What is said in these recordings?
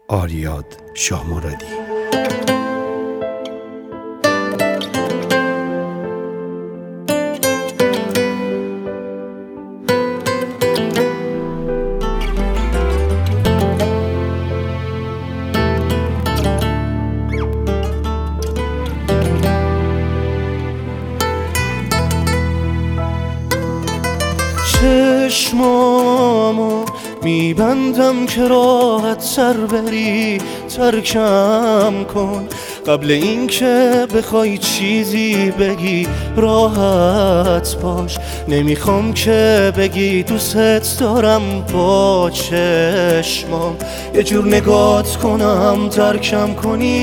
آریاد شاهمرادی. چشمامو میبندم که راحت سر بری، ترکم کن قبل اینکه بخوای چیزی بگی. راحت باش، نمیخوام که بگی دوست دارم با چشمام. یه جور نگات کنم ترکم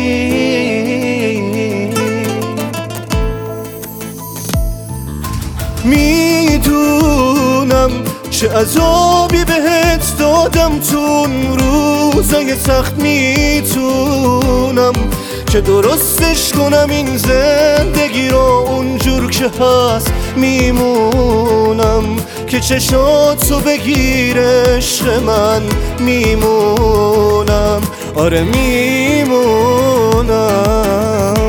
کنی. میدونم چه عذابی بهت دادم تو اون روزای سخت. میتونم که درستش کنم این زندگی رو اونجور که هست. میمونم که چشاتو بگیره عشق من. میمونم، آره میمونم.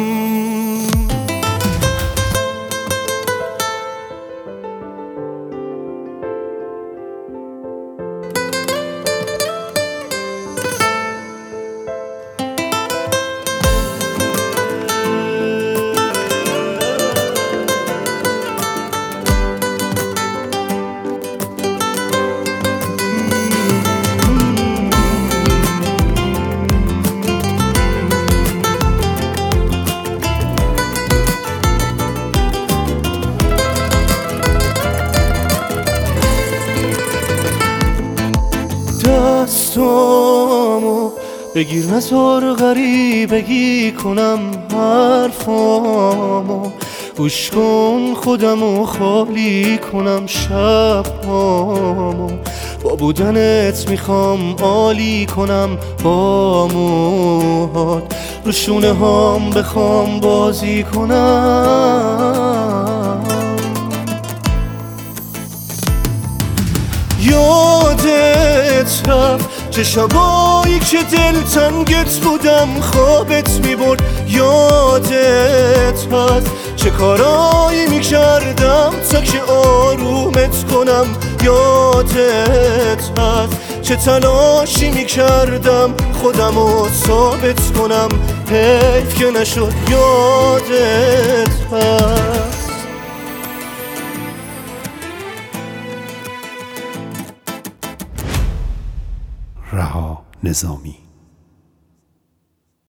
دستامو بگیر نزار غریبگی کنم حرفامو. گوش کن خودمو خالی کنم شبامو. با بودنت میخوام عالی کنم با موهات. رو شونه هام بخوام بازی کنم. یادت رفت چه شبایی که دلتنگت بودم خوابت میبرد. یادت هست چه کارایی میکردم تا که آرومت کنم. یادت هست چه تلاشی میکردم خودمو ثابت کنم. حیف که نشد. یادت هست رها نظامی.